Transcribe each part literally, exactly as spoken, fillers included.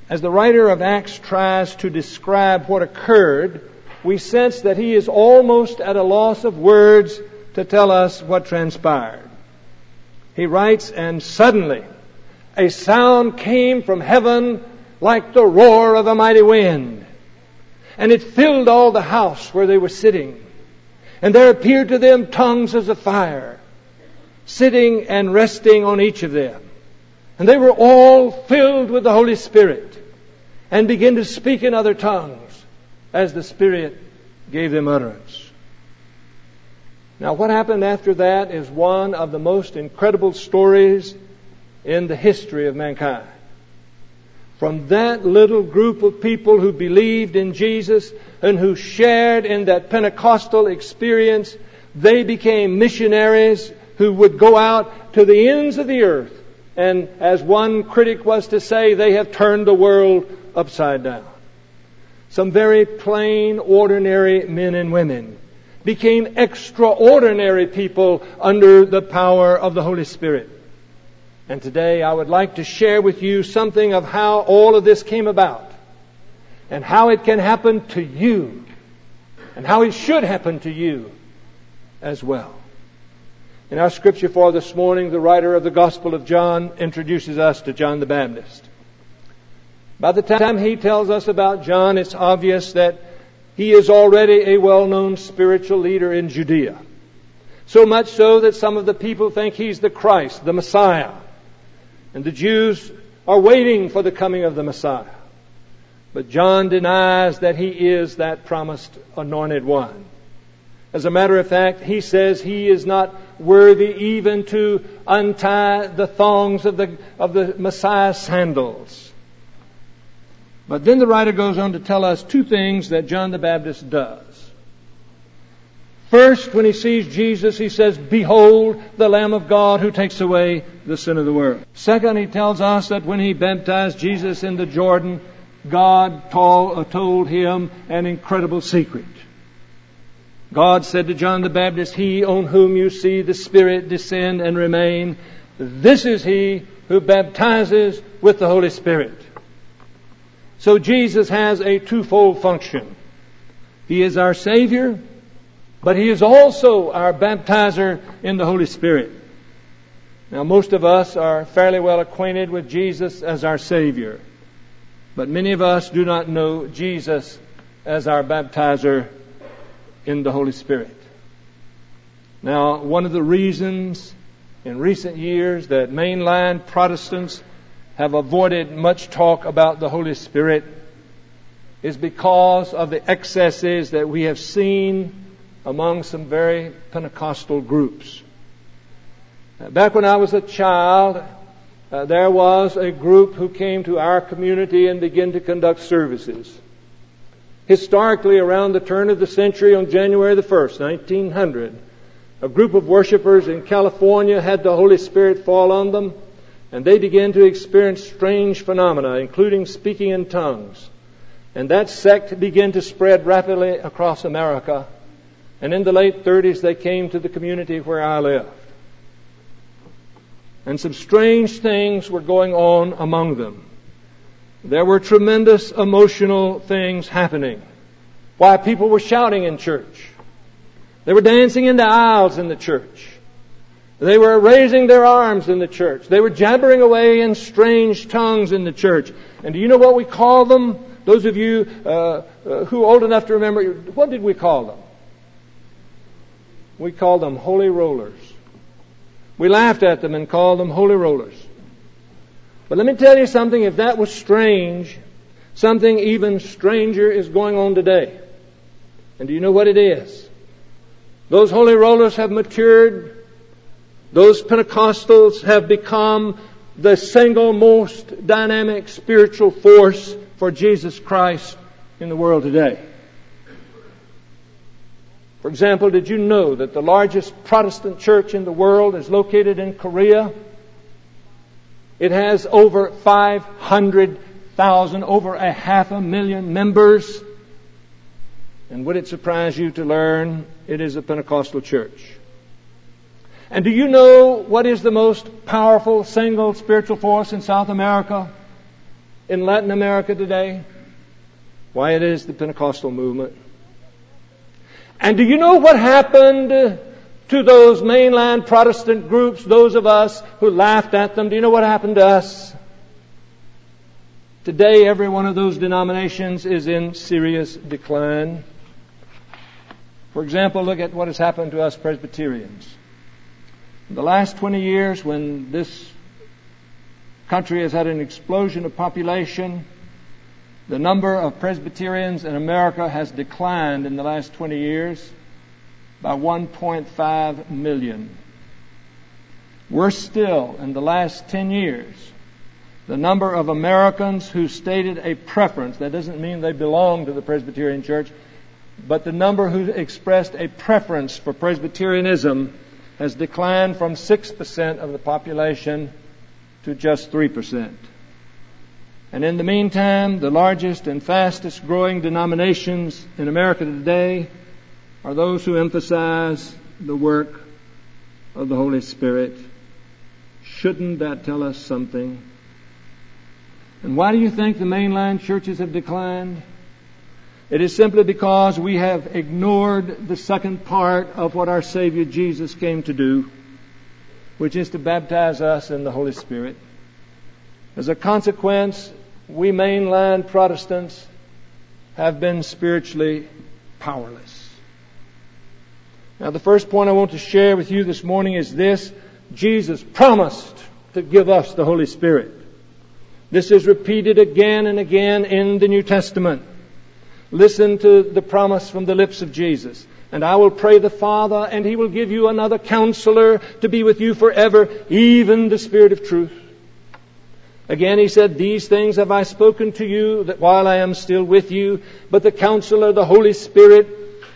As the writer of Acts tries to describe what occurred, we sense that he is almost at a loss of words to tell us what transpired. He writes, "And suddenly a sound came from heaven like the roar of a mighty wind, and it filled all the house where they were sitting. And there appeared to them tongues as of fire, sitting and resting on each of them. And they were all filled with the Holy Spirit, and began to speak in other tongues, as the Spirit gave them utterance." Now, what happened after that is one of the most incredible stories in the history of mankind. From that little group of people who believed in Jesus and who shared in that Pentecostal experience, they became missionaries who would go out to the ends of the earth. And as one critic was to say, they have turned the world upside down. Some very plain, ordinary men and women became extraordinary people under the power of the Holy Spirit. And today I would like to share with you something of how all of this came about, and how it can happen to you, and how it should happen to you as well. In our scripture for this morning, the writer of the Gospel of John introduces us to John the Baptist. By the time he tells us about John, it's obvious that he is already a well-known spiritual leader in Judea. So much so that some of the people think he's the Christ, the Messiah. And the Jews are waiting for the coming of the Messiah. But John denies that he is that promised anointed one. As a matter of fact, he says he is not worthy even to untie the thongs of the, of the Messiah's sandals. But then the writer goes on to tell us two things that John the Baptist does. First, when he sees Jesus, he says, "Behold, the Lamb of God who takes away the sin of the world." Second, he tells us that when he baptized Jesus in the Jordan, God told him an incredible secret. God said to John the Baptist, "He on whom you see the Spirit descend and remain, this is he who baptizes with the Holy Spirit." So Jesus has a twofold function. He is our Savior, but He is also our baptizer in the Holy Spirit. Now, most of us are fairly well acquainted with Jesus as our Savior, but many of us do not know Jesus as our baptizer in the Holy Spirit. Now, one of the reasons in recent years that mainline Protestants have avoided much talk about the Holy Spirit is because of the excesses that we have seen among some very Pentecostal groups. Back when I was a child, uh, there was a group who came to our community and began to conduct services. Historically, around the turn of the century, on January the first, nineteen hundred, a group of worshipers in California had the Holy Spirit fall on them, and they began to experience strange phenomena, including speaking in tongues. And that sect began to spread rapidly across America. And in the late thirties, they came to the community where I lived. And some strange things were going on among them. There were tremendous emotional things happening. Why, people were shouting in church. They were dancing in the aisles in the church. They were raising their arms in the church. They were jabbering away in strange tongues in the church. And do you know what we call them? Those of you uh, uh, who are old enough to remember, what did we call them? We called them holy rollers. We laughed at them and called them holy rollers. But let me tell you something, if that was strange, something even stranger is going on today. And do you know what it is? Those holy rollers have matured. Those Pentecostals have become the single most dynamic spiritual force for Jesus Christ in the world today. For example, did you know that the largest Protestant church in the world is located in Korea? It has over five hundred thousand, over a half a million members. And would it surprise you to learn it is a Pentecostal church? And do you know what is the most powerful single spiritual force in South America? in Latin America today? Why, it is the Pentecostal movement. And do you know what happened to those mainland Protestant groups, those of us who laughed at them? Do you know what happened to us? Today, every one of those denominations is in serious decline. For example, look at what has happened to us Presbyterians. In the last twenty years, when this country has had an explosion of population, the number of Presbyterians in America has declined in the last twenty years by one point five million. Worse still, in the last ten years, the number of Americans who stated a preference, that doesn't mean they belong to the Presbyterian Church, but the number who expressed a preference for Presbyterianism has declined from six percent of the population to just three percent. And in the meantime, the largest and fastest growing denominations in America today are those who emphasize the work of the Holy Spirit. Shouldn't that tell us something? And why do you think the mainline churches have declined? It is simply because we have ignored the second part of what our Savior Jesus came to do, which is to baptize us in the Holy Spirit. As a consequence, we mainline Protestants have been spiritually powerless. Now, the first point I want to share with you this morning is this: Jesus promised to give us the Holy Spirit. This is repeated again and again in the New Testament. Listen to the promise from the lips of Jesus. And I will pray the Father, and He will give you another counselor to be with you forever, even the Spirit of truth. Again, He said, these things have I spoken to you, that while I am still with you, but the counselor, the Holy Spirit,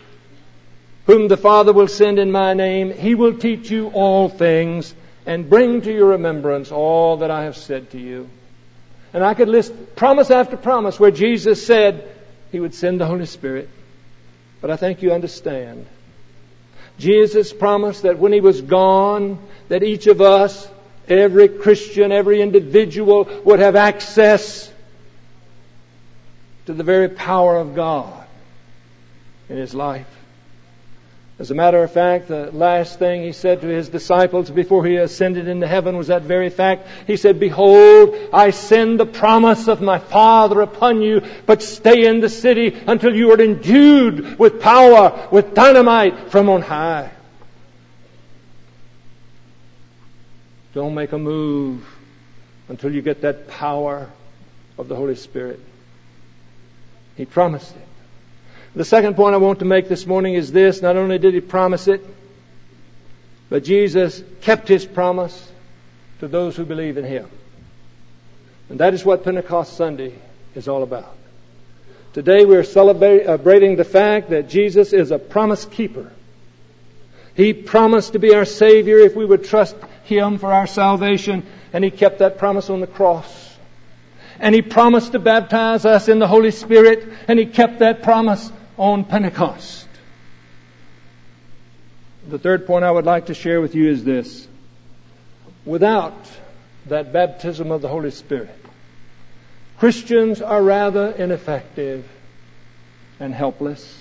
whom the Father will send in my name, He will teach you all things and bring to your remembrance all that I have said to you. And I could list promise after promise where Jesus said He would send the Holy Spirit. But I think you understand. Jesus promised that when He was gone, that each of us, every Christian, every individual, would have access to the very power of God in his life. As a matter of fact, the last thing He said to His disciples before He ascended into heaven was that very fact. He said, behold, I send the promise of my Father upon you, but stay in the city until you are endued with power, with dynamite from on high. Don't make a move until you get that power of the Holy Spirit. He promised it. The second point I want to make this morning is this: not only did He promise it, but Jesus kept His promise to those who believe in Him. And that is what Pentecost Sunday is all about. Today we are celebrating the fact that Jesus is a promise keeper. He promised to be our Savior if we would trust Him for our salvation, and He kept that promise on the cross. And He promised to baptize us in the Holy Spirit, and He kept that promise on Pentecost. The third point I would like to share with you is this: without that baptism of the Holy Spirit, Christians are rather ineffective and helpless.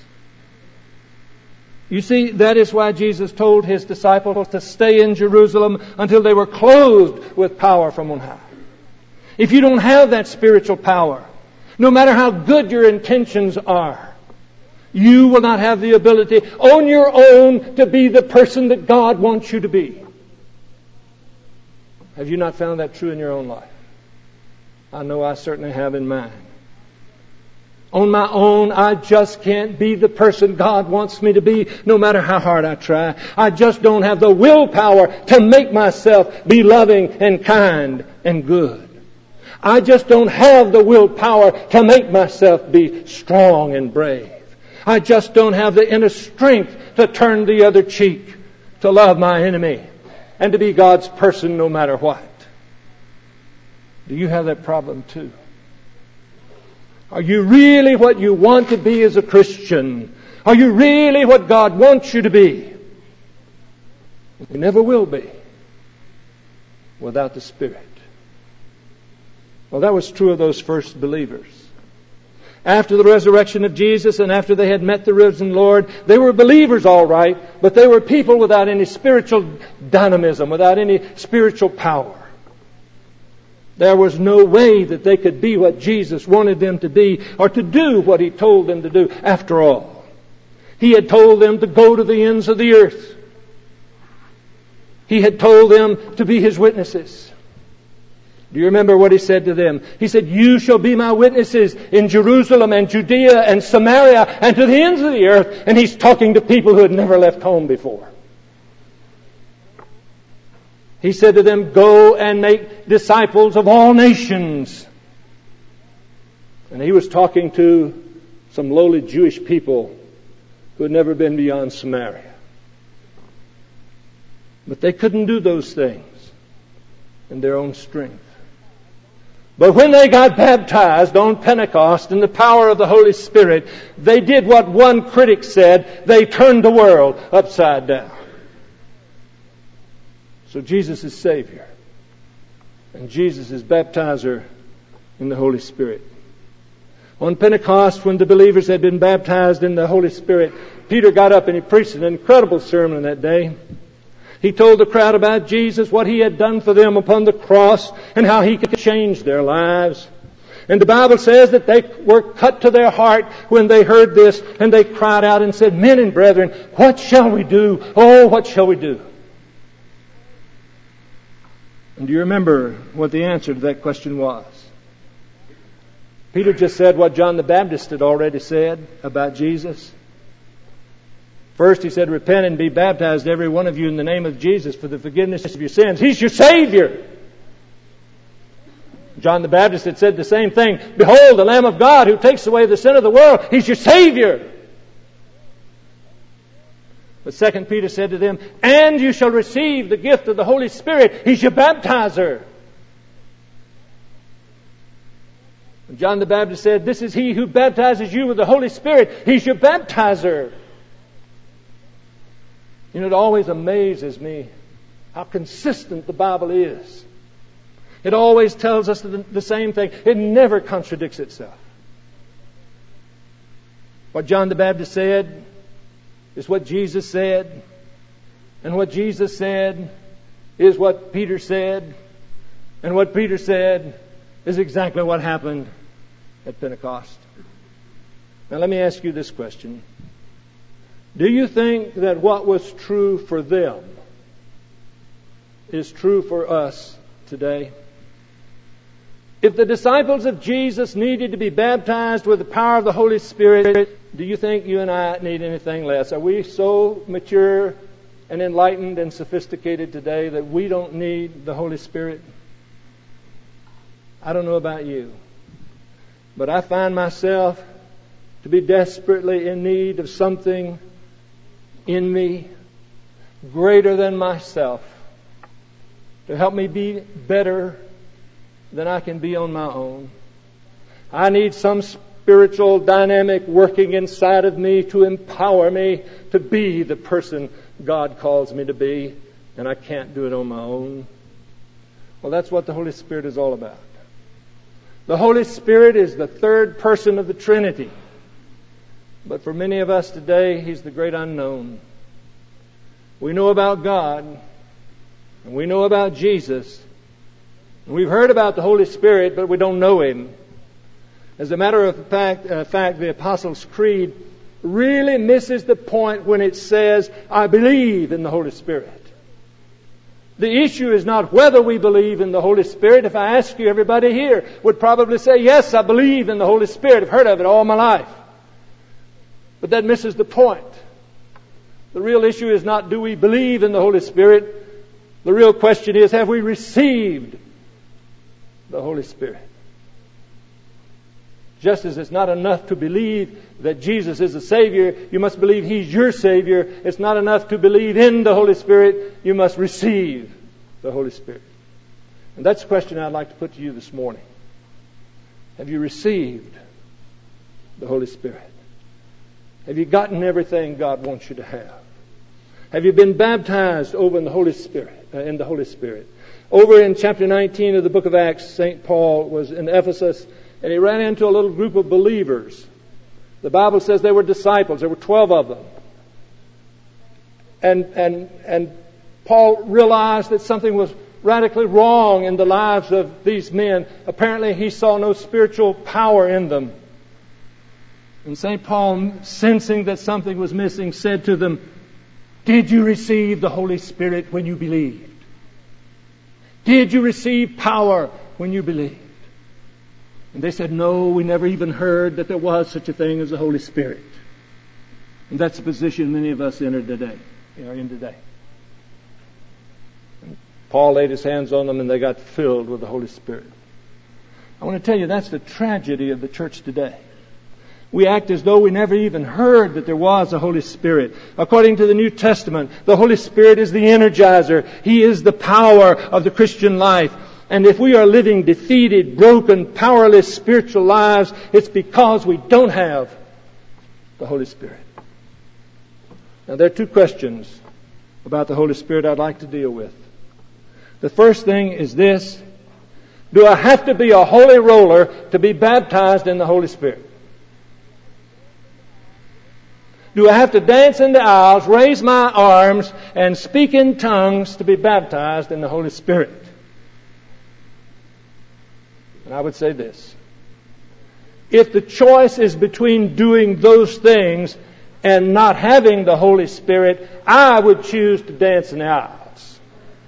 You see, that is why Jesus told His disciples to stay in Jerusalem until they were clothed with power from on high. If you don't have that spiritual power, no matter how good your intentions are, you will not have the ability on your own to be the person that God wants you to be. Have you not found that true in your own life? I know I certainly have in mine. On my own, I just can't be the person God wants me to be, no matter how hard I try. I just don't have the willpower to make myself be loving and kind and good. I just don't have the willpower to make myself be strong and brave. I just don't have the inner strength to turn the other cheek, to love my enemy, and to be God's person no matter what. Do you have that problem too? Are you really what you want to be as a Christian? Are you really what God wants you to be? You never will be without the Spirit. Well, that was true of those first believers. After the resurrection of Jesus and after they had met the risen Lord, they were believers all right, but they were people without any spiritual dynamism, without any spiritual power. There was no way that they could be what Jesus wanted them to be or to do what He told them to do. After all, He had told them to go to the ends of the earth. He had told them to be His witnesses. Do you remember what He said to them? He said, "You shall be my witnesses in Jerusalem and Judea and Samaria and to the ends of the earth." And He's talking to people who had never left home before. He said to them, "Go and make disciples of all nations." And He was talking to some lowly Jewish people who had never been beyond Samaria. But they couldn't do those things in their own strength. But when they got baptized on Pentecost in the power of the Holy Spirit, they did what one critic said: they turned the world upside down. So Jesus is Savior, and Jesus is baptizer in the Holy Spirit. On Pentecost, when the believers had been baptized in the Holy Spirit, Peter got up and he preached an incredible sermon that day. He told the crowd about Jesus, what He had done for them upon the cross, and how He could change their lives. And the Bible says that they were cut to their heart when they heard this, and they cried out and said, "Men and brethren, what shall we do? Oh, what shall we do?" And do you remember what the answer to that question was? Peter just said what John the Baptist had already said about Jesus. First, he said, "Repent and be baptized, every one of you, in the name of Jesus for the forgiveness of your sins." He's your Savior. John the Baptist had said the same thing. "Behold, the Lamb of God who takes away the sin of the world. He's your Savior." But Second Peter said to them, "And you shall receive the gift of the Holy Spirit." He's your baptizer. And John the Baptist said, "This is He who baptizes you with the Holy Spirit." He's your baptizer. You know, it always amazes me how consistent the Bible is. It always tells us the, the same thing. It never contradicts itself. What John the Baptist said is what Jesus said. And what Jesus said is what Peter said. And what Peter said is exactly what happened at Pentecost. Now let me ask you this question. Do you think that what was true for them is true for us today? If the disciples of Jesus needed to be baptized with the power of the Holy Spirit, do you think you and I need anything less? Are we so mature and enlightened and sophisticated today that we don't need the Holy Spirit? I don't know about you, but I find myself to be desperately in need of something in me greater than myself to help me be better than I can be on my own. I need some spiritual dynamic working inside of me to empower me to be the person God calls me to be, and I can't do it on my own. Well, that's what the Holy Spirit is all about. The Holy Spirit is the third person of the Trinity. But for many of us today, He's the great unknown. We know about God, and we know about Jesus, and we've heard about the Holy Spirit, but we don't know Him. As a matter of fact, uh, fact, the Apostles' Creed really misses the point when it says, "I believe in the Holy Spirit." The issue is not whether we believe in the Holy Spirit. If I ask you, everybody here would probably say, "Yes, I believe in the Holy Spirit. I've heard of it all my life." But that misses the point. The real issue is not do we believe in the Holy Spirit. The real question is, have we received the Holy Spirit? Just as it's not enough to believe that Jesus is the Savior, you must believe He's your Savior. It's not enough to believe in the Holy Spirit. You must receive the Holy Spirit. And that's the question I'd like to put to you this morning. Have you received the Holy Spirit? Have you gotten everything God wants you to have? Have you been baptized over in the Holy Spirit? Uh, in the Holy Spirit? Over in chapter nineteen of the book of Acts, Saint Paul was in Ephesus, and he ran into a little group of believers. The Bible says they were disciples. There were twelve of them. And, and, and Paul realized that something was radically wrong in the lives of these men. Apparently he saw no spiritual power in them. And Saint Paul, sensing that something was missing, said to them, "Did you receive the Holy Spirit when you believed? Did you receive power when you believed?" And they said, "No, we never even heard that there was such a thing as the Holy Spirit." And that's the position many of us enter today, are in today. And Paul laid his hands on them and they got filled with the Holy Spirit. I want to tell you, that's the tragedy of the church today. We act as though we never even heard that there was a Holy Spirit. According to the New Testament, the Holy Spirit is the energizer. He is the power of the Christian life. And if we are living defeated, broken, powerless spiritual lives, it's because we don't have the Holy Spirit. Now, there are two questions about the Holy Spirit I'd like to deal with. The first thing is this: do I have to be a holy roller to be baptized in the Holy Spirit? Do I have to dance in the aisles, raise my arms, and speak in tongues to be baptized in the Holy Spirit? And I would say this: if the choice is between doing those things and not having the Holy Spirit, I would choose to dance in the aisles.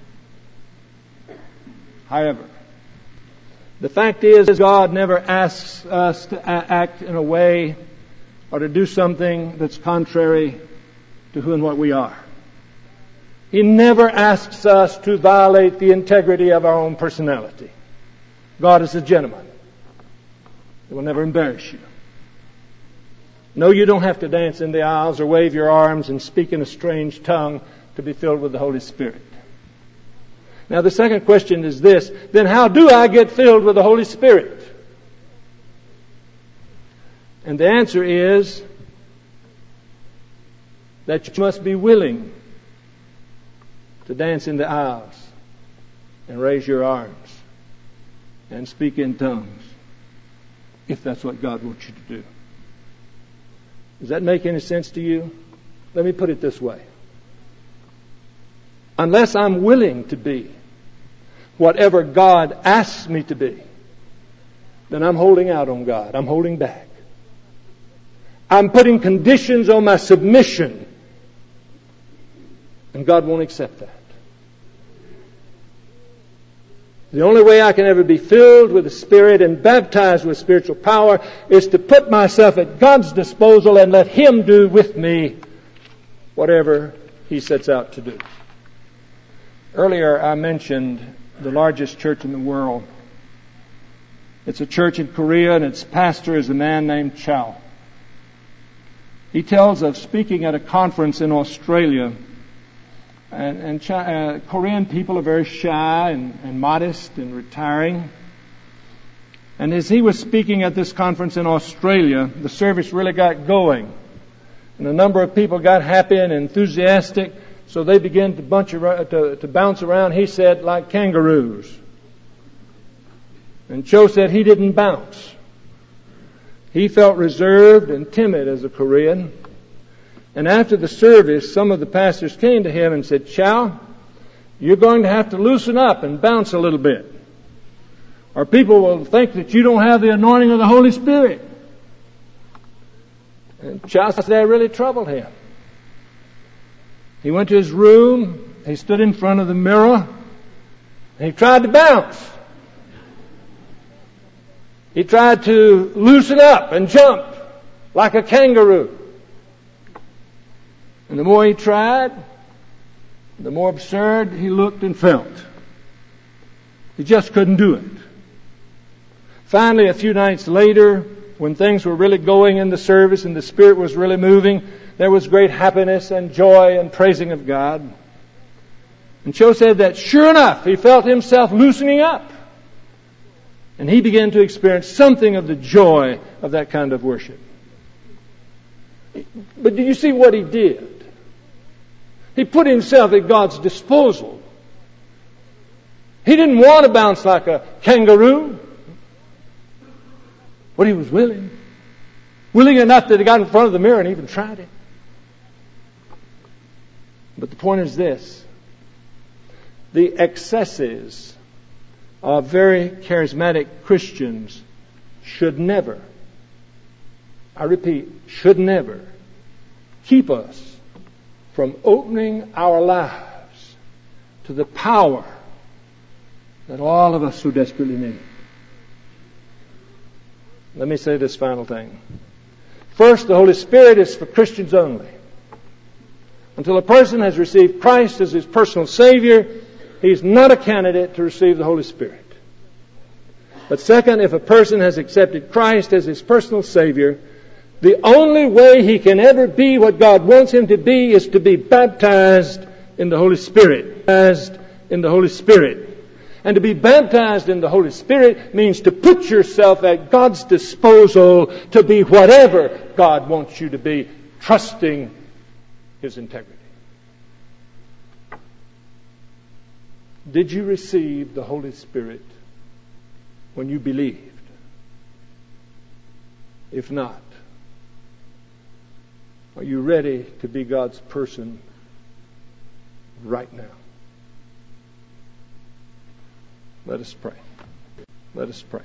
However, the fact is, God never asks us to act in a way or to do something that's contrary to who and what we are. He never asks us to violate the integrity of our own personality. God is a gentleman. He will never embarrass you. No, you don't have to dance in the aisles or wave your arms and speak in a strange tongue to be filled with the Holy Spirit. Now, the second question is this: then how do I get filled with the Holy Spirit? And the answer is that you must be willing to dance in the aisles and raise your arms and speak in tongues, if that's what God wants you to do. Does that make any sense to you? Let me put it this way. Unless I'm willing to be whatever God asks me to be, then I'm holding out on God. I'm holding back. I'm putting conditions on my submission, and God won't accept that. The only way I can ever be filled with the Spirit and baptized with spiritual power is to put myself at God's disposal and let Him do with me whatever He sets out to do. Earlier I mentioned the largest church in the world. It's a church in Korea, and its pastor is a man named Chow. He tells of speaking at a conference in Australia. And, and China, uh, Korean people are very shy and, and modest and retiring. And as he was speaking at this conference in Australia, the service really got going. And a number of people got happy and enthusiastic, so they began to, bunch around, to, to bounce around, he said, like kangaroos. And Cho said he didn't bounce. He felt reserved and timid as a Korean. And after the service, some of the pastors came to him and said, "Chow, you're going to have to loosen up and bounce a little bit, or people will think that you don't have the anointing of the Holy Spirit." And Chow said that really troubled him. He went to his room, he stood in front of the mirror, and he tried to bounce. He tried to loosen up and jump like a kangaroo. And the more he tried, the more absurd he looked and felt. He just couldn't do it. Finally, a few nights later, when things were really going in the service and the Spirit was really moving, there was great happiness and joy and praising of God. And Cho said that sure enough, he felt himself loosening up. And he began to experience something of the joy of that kind of worship. But do you see what he did? He put himself at God's disposal. He didn't want to bounce like a kangaroo. But he was willing. Willing enough that he got in front of the mirror and even tried it. But the point is this. The excesses of very charismatic Christians should never, I repeat, should never keep us from opening our lives to the power that all of us so desperately need. Let me say this final thing. First, the Holy Spirit is for Christians only. Until a person has received Christ as his personal Savior, he's not a candidate to receive the Holy Spirit. But second, if a person has accepted Christ as his personal Savior, the only way he can ever be what God wants him to be is to be baptized in the Holy Spirit. Baptized in the Holy Spirit. And to be baptized in the Holy Spirit means to put yourself at God's disposal to be whatever God wants you to be, trusting His integrity. Did you receive the Holy Spirit when you believed? If not, are you ready to be God's person right now? Let us pray. Let us pray.